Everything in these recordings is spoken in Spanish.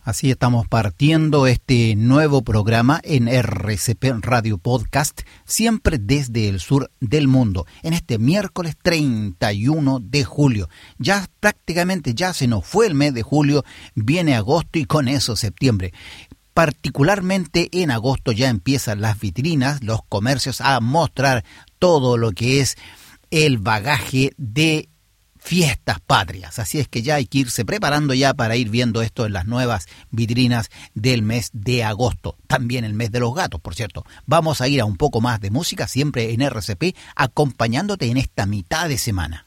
Así estamos partiendo este nuevo programa en RCP Radio Podcast, siempre desde el sur del mundo, en este miércoles 31 de julio. Ya prácticamente ya se nos fue el mes de julio, viene agosto y con eso septiembre. Particularmente en agosto ya empiezan las vitrinas, los comercios a mostrar todo lo que es el bagaje de fiestas patrias, así es que ya hay que irse preparando ya para ir viendo esto en las nuevas vitrinas del mes de agosto, también el mes de los gatos, por cierto. Vamos a ir a un poco más de música, siempre en RCP, acompañándote en esta mitad de semana.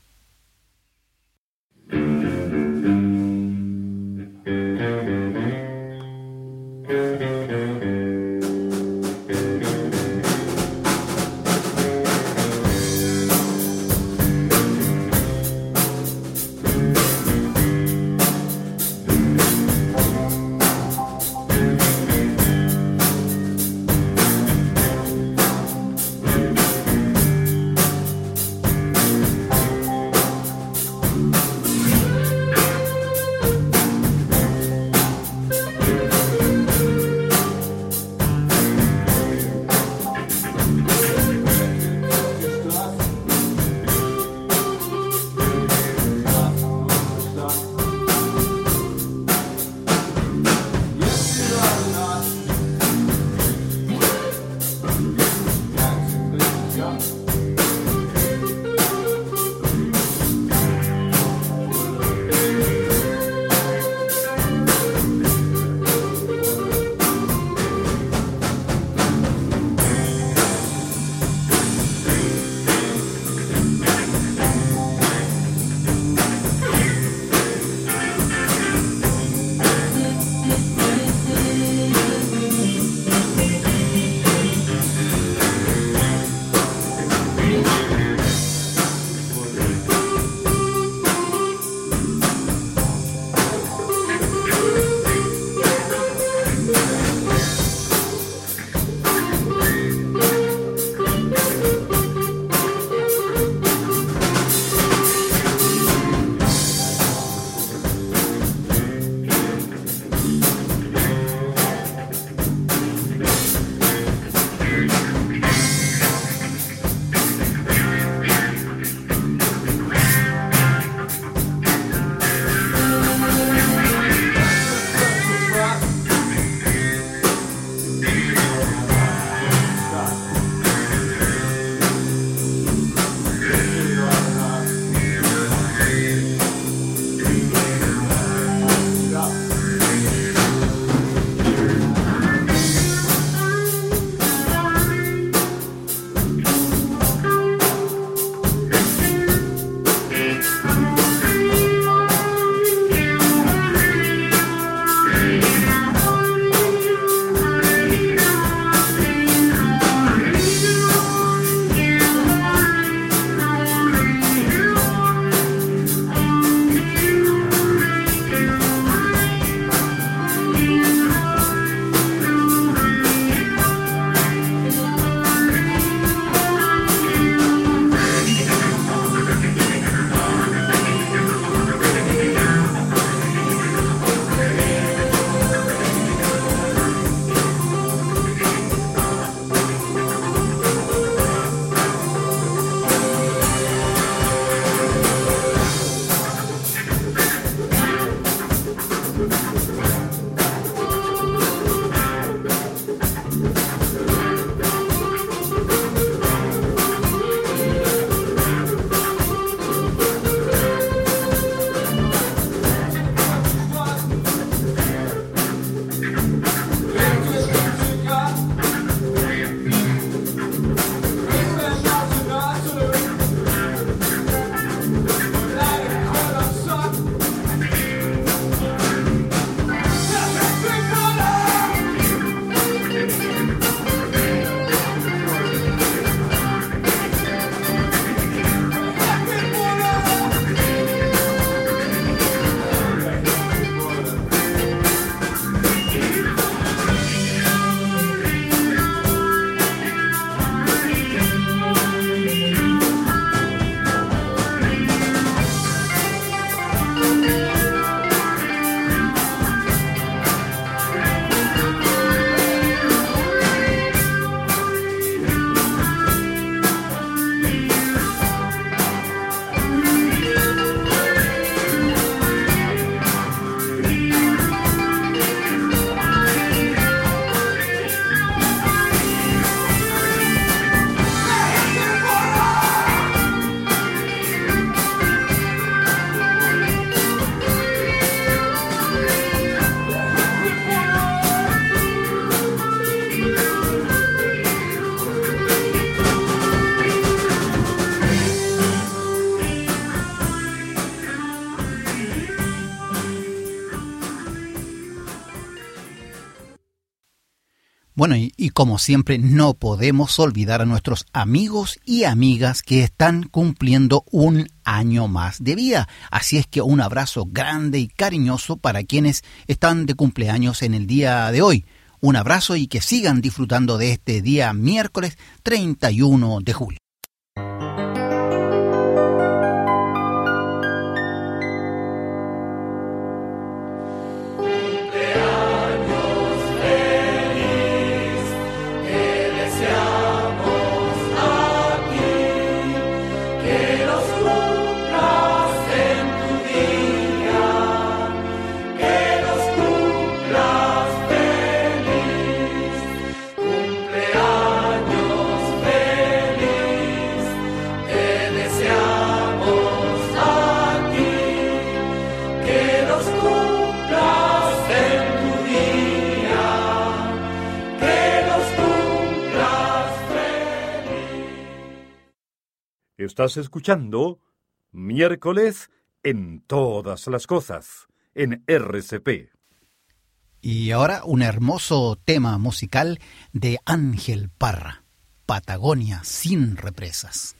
Bueno, y como siempre no podemos olvidar a nuestros amigos y amigas que están cumpliendo un año más de vida. Así es que un abrazo grande y cariñoso para quienes están de cumpleaños en el día de hoy. Un abrazo y que sigan disfrutando de este día miércoles 31 de julio. Estás escuchando Miércoles en Todas las Cosas, en RCP. Y ahora un hermoso tema musical de Ángel Parra, Patagonia sin represas.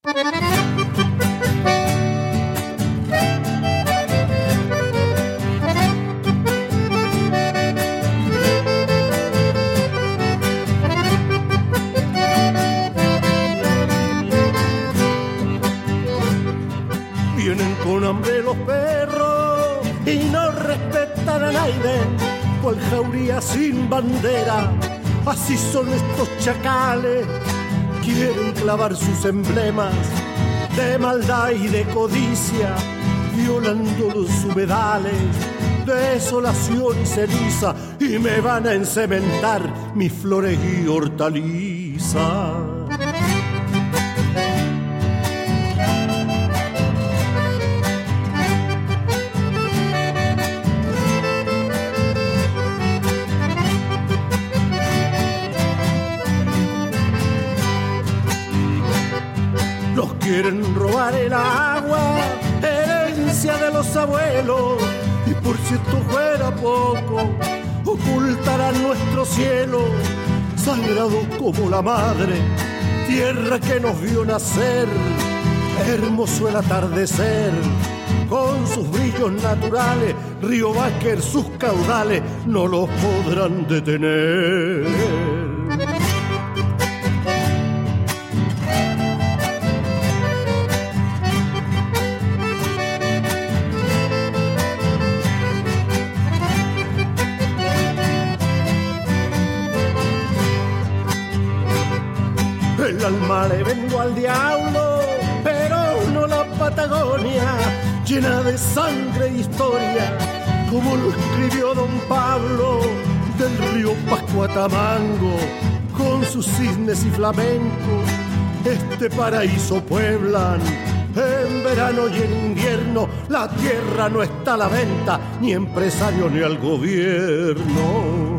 Vienen con hambre los perros y no respetan a nadie, cual jauría sin bandera. Así son estos chacales, quieren clavar sus emblemas de maldad y de codicia, violando los humedales, desolación y ceniza, y me van a encementar mis flores y hortalizas. Quieren robar el agua, herencia de los abuelos, y por si esto fuera poco, ocultarán nuestro cielo, sagrado como la madre, tierra que nos vio nacer, hermoso el atardecer, con sus brillos naturales, río Báquer, sus caudales, no los podrán detener. El alma le vendo al diablo, pero no la Patagonia, llena de sangre e historia, como lo escribió don Pablo, del río Pascua a Tamango, con sus cisnes y flamencos, este paraíso pueblan. En verano y en invierno la tierra no está a la venta, ni empresario ni al gobierno.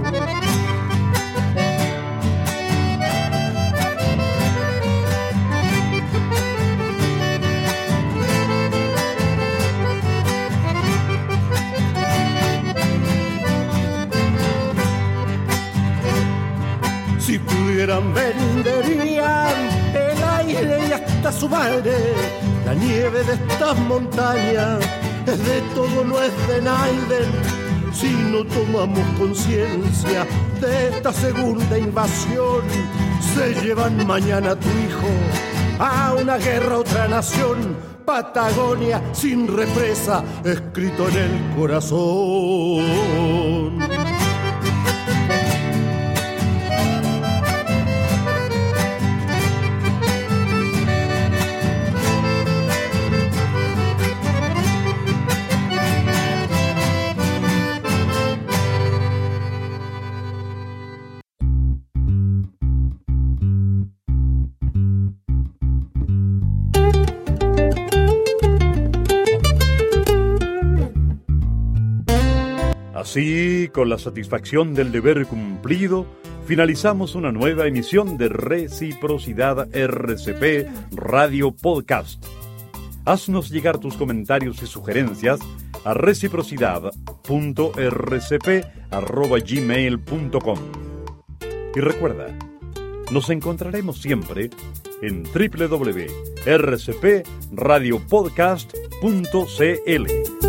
Si pudieran venderían el aire y hasta su madre, la nieve de estas montañas es de todo, no es de Naiden. Si no tomamos conciencia de esta segunda invasión, se llevan mañana a tu hijo a una guerra a otra nación. Patagonia sin represa, escrito en el corazón. Así, con la satisfacción del deber cumplido, finalizamos una nueva emisión de Reciprocidad RCP Radio Podcast. Haznos llegar tus comentarios y sugerencias a reciprocidad.rcp@gmail.com. Y recuerda, nos encontraremos siempre en www.rcpradiopodcast.cl.